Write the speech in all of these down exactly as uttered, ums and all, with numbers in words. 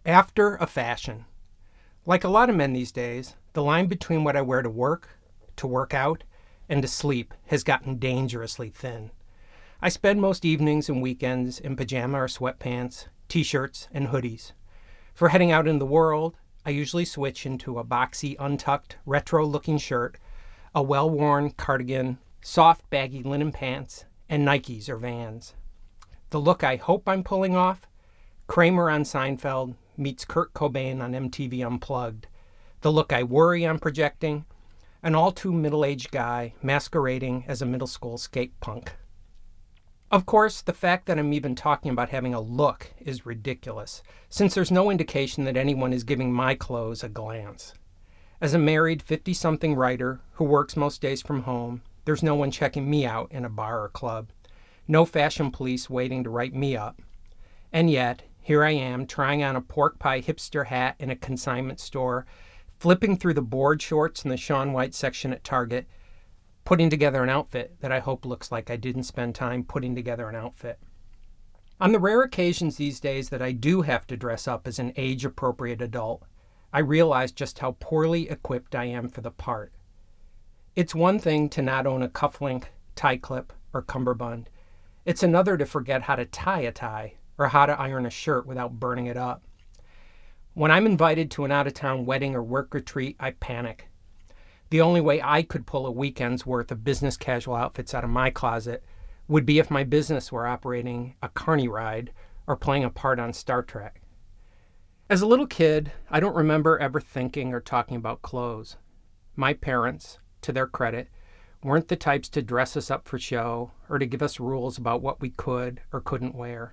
After a fashion. Like a lot of men these days, the line between what I wear to work, to work out, and to sleep has gotten dangerously thin. I spend most evenings and weekends in pajama or sweatpants, t-shirts, and hoodies. For heading out in the world, I usually switch into a boxy, untucked, retro-looking shirt, a well-worn cardigan, soft, baggy linen pants, and Nikes or Vans. The look I hope I'm pulling off? Kramer on Seinfeld meets Kurt Cobain on M T V Unplugged. The look I worry I'm projecting? An all-too middle-aged guy masquerading as a middle school skate punk. Of course, the fact that I'm even talking about having a look is ridiculous, since there's no indication that anyone is giving my clothes a glance. As a married fifty-something writer who works most days from home, there's no one checking me out in a bar or club. No fashion police waiting to write me up. And yet, here I am trying on a pork pie hipster hat in a consignment store, flipping through the board shorts in the Shaun White section at Target, putting together an outfit that I hope looks like I didn't spend time putting together an outfit. On the rare occasions these days that I do have to dress up as an age-appropriate adult, I realize just how poorly equipped I am for the part. It's one thing to not own a cufflink, tie clip, or cummerbund. It's another to forget how to tie a tie or how to iron a shirt without burning it up. When I'm invited to an out-of-town wedding or work retreat, I panic. The only way I could pull a weekend's worth of business casual outfits out of my closet would be if my business were operating a carny ride or playing a part on Star Trek. As a little kid, I don't remember ever thinking or talking about clothes. My parents, to their credit, weren't the types to dress us up for show or to give us rules about what we could or couldn't wear.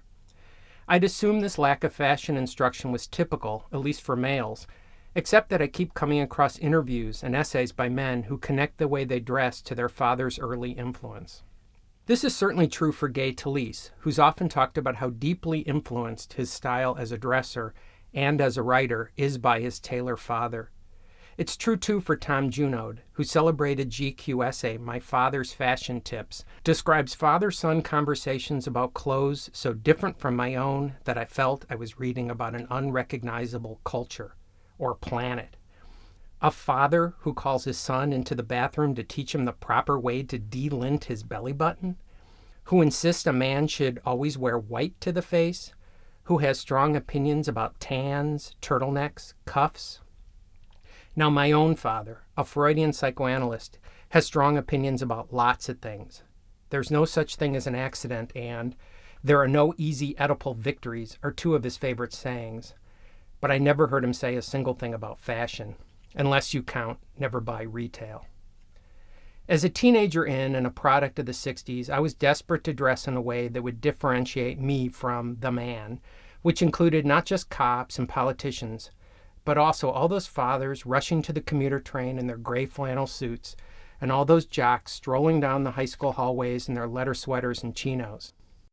I'd assume this lack of fashion instruction was typical, at least for males, except that I keep coming across interviews and essays by men who connect the way they dress to their father's early influence. This is certainly true for Gay Talese, who's often talked about how deeply influenced his style as a dresser and as a writer is by his tailor father. It's true, too, for Tom Junod, who celebrated G Q essay My Father's Fashion Tips, describes father-son conversations about clothes so different from my own that I felt I was reading about an unrecognizable culture or planet. A father who calls his son into the bathroom to teach him the proper way to delint his belly button, who insists a man should always wear white to the face, who has strong opinions about tans, turtlenecks, cuffs. Now, my own father, a Freudian psychoanalyst, has strong opinions about lots of things. There's no such thing as an accident, and there are no easy Oedipal victories are two of his favorite sayings. But I never heard him say a single thing about fashion, unless you count never buy retail. As a teenager in and a product of the sixties, I was desperate to dress in a way that would differentiate me from the man, which included not just cops and politicians, but also all those fathers rushing to the commuter train in their gray flannel suits, and all those jocks strolling down the high school hallways in their leather sweaters and chinos.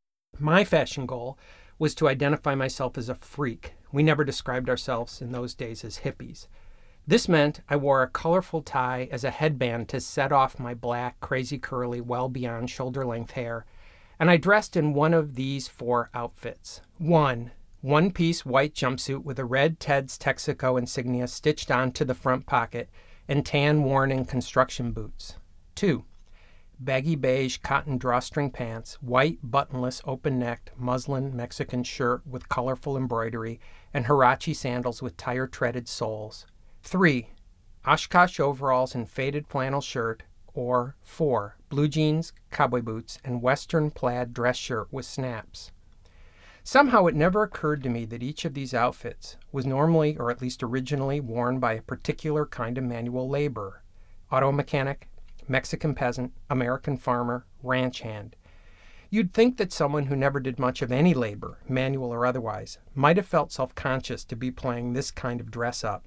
My fashion goal was to identify myself as a freak. We never described ourselves in those days as hippies. This meant I wore a colorful tie as a headband to set off my black, crazy curly, well beyond shoulder-length hair, and I dressed in one of these four outfits. One, one-piece white jumpsuit with a red Ted's Texaco insignia stitched onto the front pocket and tan worn-in construction boots. Two, baggy beige cotton drawstring pants, white buttonless open-necked muslin Mexican shirt with colorful embroidery, and Huarache sandals with tire-treaded soles. Three, Oshkosh overalls and faded flannel shirt. Or four, blue jeans, cowboy boots, and western plaid dress shirt with snaps. Somehow it never occurred to me that each of these outfits was normally, or at least originally, worn by a particular kind of manual laborer: auto mechanic, Mexican peasant, American farmer, ranch hand. You'd think that someone who never did much of any labor, manual or otherwise, might have felt self-conscious to be playing this kind of dress-up.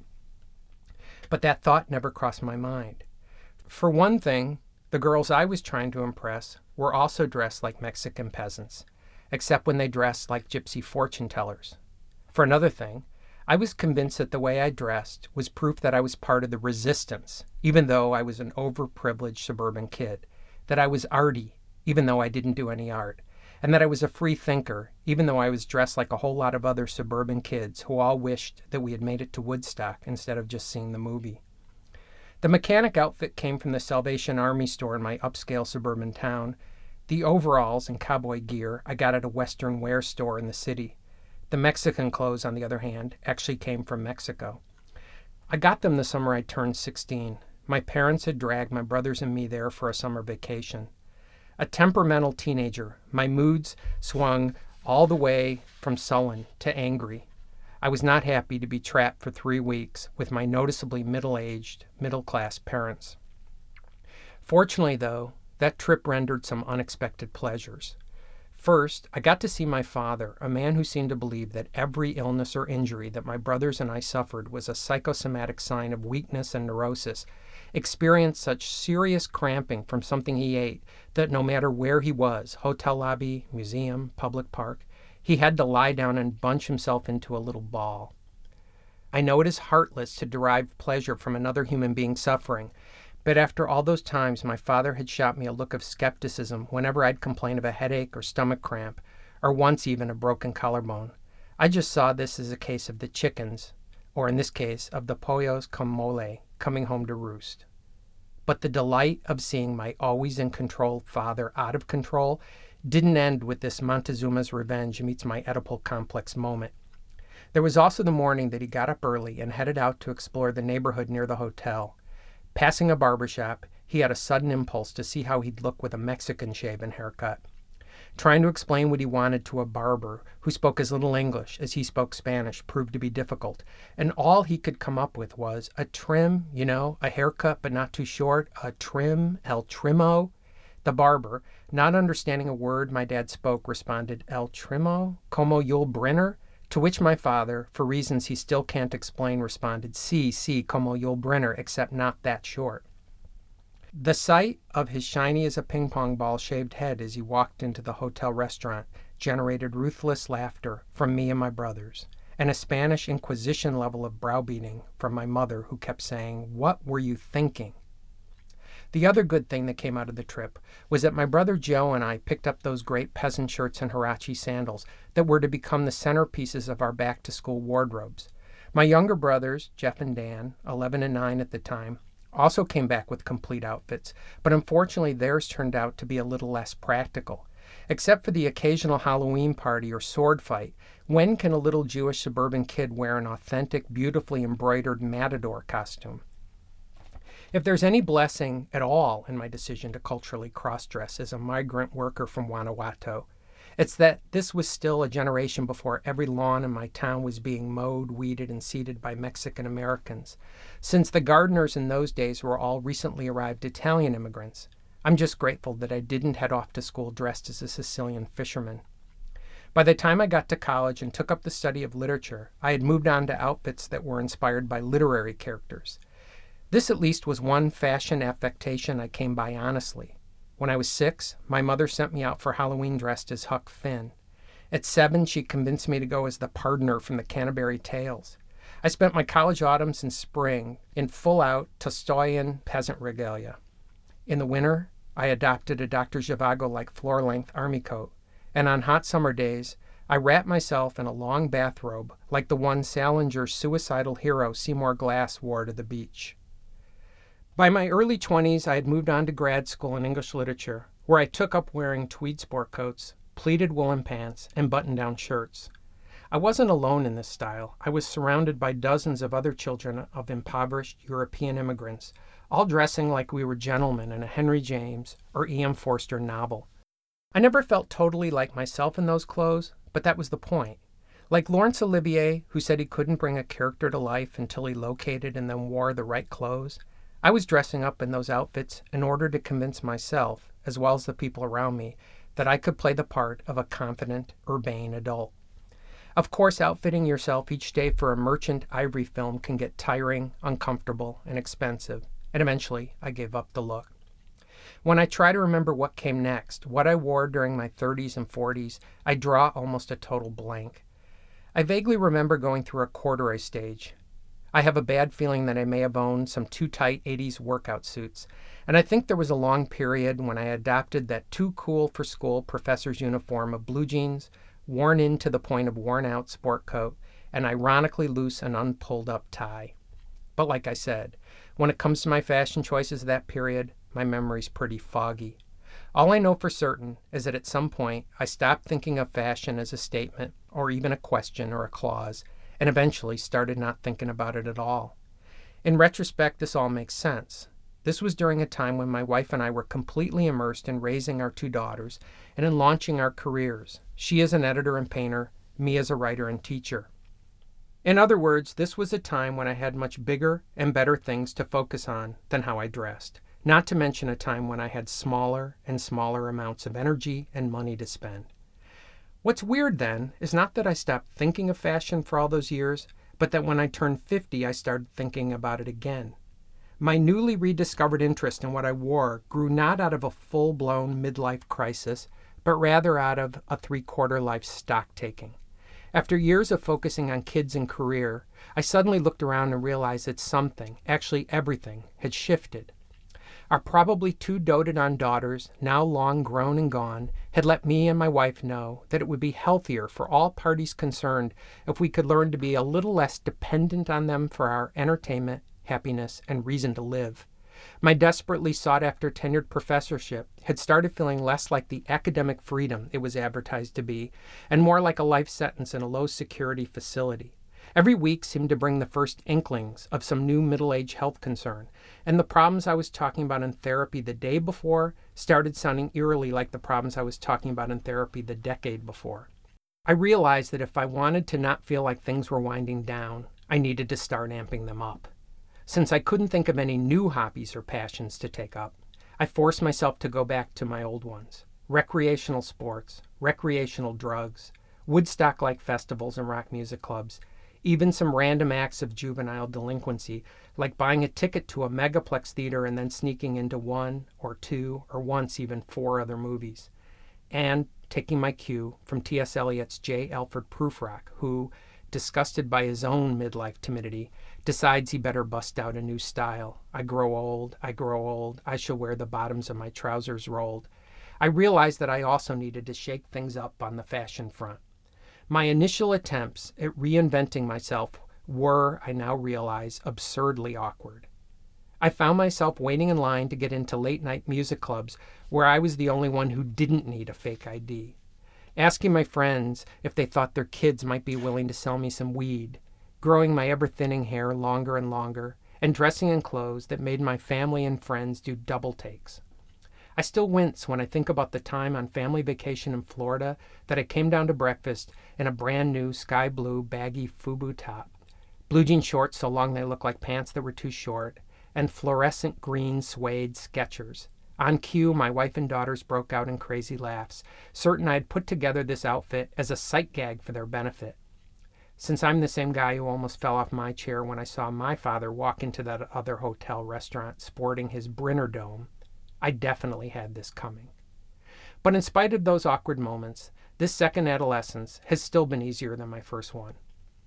But that thought never crossed my mind. For one thing, the girls I was trying to impress were also dressed like Mexican peasants, except when they dressed like gypsy fortune tellers. For another thing, I was convinced that the way I dressed was proof that I was part of the resistance, even though I was an overprivileged suburban kid, that I was arty, even though I didn't do any art, and that I was a free thinker, even though I was dressed like a whole lot of other suburban kids who all wished that we had made it to Woodstock instead of just seeing the movie. The mechanic outfit came from the Salvation Army store in my upscale suburban town. The overalls and cowboy gear I got at a Western wear store in the city. The Mexican clothes, on the other hand, actually came from Mexico. I got them the summer I turned sixteen. My parents had dragged my brothers and me there for a summer vacation. A temperamental teenager, my moods swung all the way from sullen to angry. I was not happy to be trapped for three weeks with my noticeably middle-aged, middle-class parents. Fortunately, though, that trip rendered some unexpected pleasures. First, I got to see my father, a man who seemed to believe that every illness or injury that my brothers and I suffered was a psychosomatic sign of weakness and neurosis, experience such serious cramping from something he ate that no matter where he was, hotel lobby, museum, public park, he had to lie down and bunch himself into a little ball. I know it is heartless to derive pleasure from another human being suffering, but after all those times my father had shot me a look of skepticism whenever I'd complain of a headache or stomach cramp, or once even a broken collarbone. I just saw this as a case of the chickens, or in this case, of the pollos con mole, coming home to roost. But the delight of seeing my always in control father out of control didn't end with this Montezuma's revenge meets my Oedipal complex moment. There was also the morning that he got up early and headed out to explore the neighborhood near the hotel. Passing a barber shop, he had a sudden impulse to see how he'd look with a Mexican shave and haircut. Trying to explain what he wanted to a barber who spoke as little English as he spoke Spanish proved to be difficult, and all he could come up with was a trim, you know, a haircut but not too short, a trim, el trimo. The barber, not understanding a word my dad spoke, responded, El trimo, como Yul Brynner? To which my father, for reasons he still can't explain, responded, Si, si, como Yul Brynner, except not that short. The sight of his shiny as a ping-pong ball shaved head as he walked into the hotel restaurant generated ruthless laughter from me and my brothers, and a Spanish Inquisition level of browbeating from my mother, who kept saying, What were you thinking? The other good thing that came out of the trip was that my brother Joe and I picked up those great peasant shirts and Huarache sandals that were to become the centerpieces of our back-to-school wardrobes. My younger brothers, Jeff and Dan, eleven and nine at the time, also came back with complete outfits, but unfortunately theirs turned out to be a little less practical. Except for the occasional Halloween party or sword fight, when can a little Jewish suburban kid wear an authentic, beautifully embroidered matador costume? If there's any blessing at all in my decision to culturally cross-dress as a migrant worker from Guanajuato, it's that this was still a generation before every lawn in my town was being mowed, weeded, and seeded by Mexican Americans. Since the gardeners in those days were all recently arrived Italian immigrants, I'm just grateful that I didn't head off to school dressed as a Sicilian fisherman. By the time I got to college and took up the study of literature, I had moved on to outfits that were inspired by literary characters. This at least was one fashion affectation I came by honestly. When I was six, my mother sent me out for Halloween dressed as Huck Finn. At seven, she convinced me to go as the Pardoner from the Canterbury Tales. I spent my college autumns and spring in full-out Tolstoyan peasant regalia. In the winter, I adopted a Doctor Zhivago-like floor-length army coat, and on hot summer days, I wrapped myself in a long bathrobe like the one Salinger's suicidal hero Seymour Glass wore to the beach. By my early twenties, I had moved on to grad school in English literature, where I took up wearing tweed sport coats, pleated woolen pants, and button-down shirts. I wasn't alone in this style. I was surrounded by dozens of other children of impoverished European immigrants, all dressing like we were gentlemen in a Henry James or E M Forster novel. I never felt totally like myself in those clothes, but that was the point. Like Laurence Olivier, who said he couldn't bring a character to life until he located and then wore the right clothes, I was dressing up in those outfits in order to convince myself, as well as the people around me, that I could play the part of a confident, urbane adult. Of course, outfitting yourself each day for a Merchant Ivory film can get tiring, uncomfortable, and expensive, and eventually I gave up the look. When I try to remember what came next, what I wore during my thirties and forties, I draw almost a total blank. I vaguely remember going through a corduroy stage. I have a bad feeling that I may have owned some too tight eighties workout suits, and I think there was a long period when I adopted that too cool for school professor's uniform of blue jeans, worn in to the point of worn out sport coat, and ironically loose and unpulled up tie. But like I said, when it comes to my fashion choices of that period, my memory's pretty foggy. All I know for certain is that at some point I stopped thinking of fashion as a statement or even a question or a clause, and eventually started not thinking about it at all. In retrospect, this all makes sense. This was during a time when my wife and I were completely immersed in raising our two daughters and in launching our careers, she as an editor and painter, me as a writer and teacher. In other words, this was a time when I had much bigger and better things to focus on than how I dressed, not to mention a time when I had smaller and smaller amounts of energy and money to spend. What's weird then is not that I stopped thinking of fashion for all those years, but that when I turned fifty, I started thinking about it again. My newly rediscovered interest in what I wore grew not out of a full-blown midlife crisis, but rather out of a three-quarter life stock-taking. After years of focusing on kids and career, I suddenly looked around and realized that something, actually everything, had shifted. Our probably two doted-on daughters, now long grown and gone, had let me and my wife know that it would be healthier for all parties concerned if we could learn to be a little less dependent on them for our entertainment, happiness, and reason to live. My desperately sought-after tenured professorship had started feeling less like the academic freedom it was advertised to be, and more like a life sentence in a low-security facility. Every week seemed to bring the first inklings of some new middle-age health concern, and the problems I was talking about in therapy the day before started sounding eerily like the problems I was talking about in therapy the decade before. I realized that if I wanted to not feel like things were winding down, I needed to start amping them up. Since I couldn't think of any new hobbies or passions to take up, I forced myself to go back to my old ones. Recreational sports, recreational drugs, Woodstock-like festivals and rock music clubs, even some random acts of juvenile delinquency, like buying a ticket to a megaplex theater and then sneaking into one or two or once even four other movies. And taking my cue from T S Eliot's J. Alfred Prufrock, who, disgusted by his own midlife timidity, decides he better bust out a new style. I grow old, I grow old, I shall wear the bottoms of my trousers rolled. I realized that I also needed to shake things up on the fashion front. My initial attempts at reinventing myself were, I now realize, absurdly awkward. I found myself waiting in line to get into late-night music clubs where I was the only one who didn't need a fake I D. Asking my friends if they thought their kids might be willing to sell me some weed, growing my ever-thinning hair longer and longer, and dressing in clothes that made my family and friends do double takes. I still wince when I think about the time on family vacation in Florida that I came down to breakfast in a brand new sky blue baggy FUBU top, blue jean shorts so long they looked like pants that were too short, and fluorescent green suede Skechers. On cue, my wife and daughters broke out in crazy laughs, certain I had put together this outfit as a sight gag for their benefit. Since I'm the same guy who almost fell off my chair when I saw my father walk into that other hotel restaurant sporting his Brinner Dome, I definitely had this coming. But in spite of those awkward moments, this second adolescence has still been easier than my first one.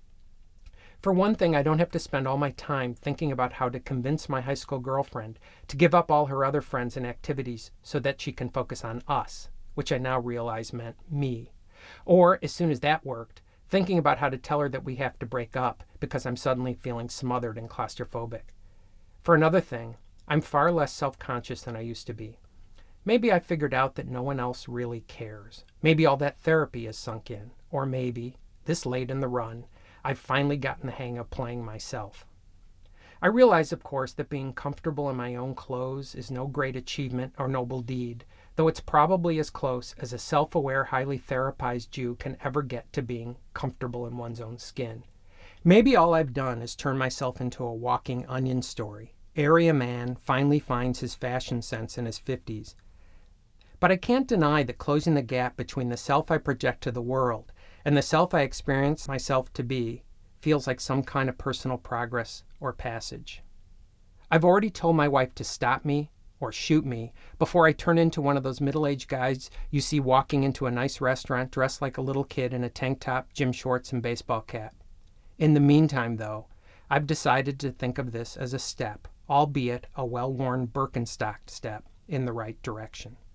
For one thing, I don't have to spend all my time thinking about how to convince my high school girlfriend to give up all her other friends and activities so that she can focus on us, which I now realize meant me. Or, as soon as that worked, thinking about how to tell her that we have to break up because I'm suddenly feeling smothered and claustrophobic. For another thing, I'm far less self-conscious than I used to be. Maybe I figured out that no one else really cares. Maybe all that therapy has sunk in. Or maybe, this late in the run, I've finally gotten the hang of playing myself. I realize, of course, that being comfortable in my own clothes is no great achievement or noble deed, though it's probably as close as a self-aware, highly therapized Jew can ever get to being comfortable in one's own skin. Maybe all I've done is turn myself into a walking onion story. Area man finally finds his fashion sense in his fifties. But I can't deny that closing the gap between the self I project to the world and the self I experience myself to be feels like some kind of personal progress or passage. I've already told my wife to stop me or shoot me before I turn into one of those middle-aged guys you see walking into a nice restaurant dressed like a little kid in a tank top, gym shorts, and baseball cap. In the meantime, though, I've decided to think of this as a step, albeit a well-worn Birkenstock step, in the right direction.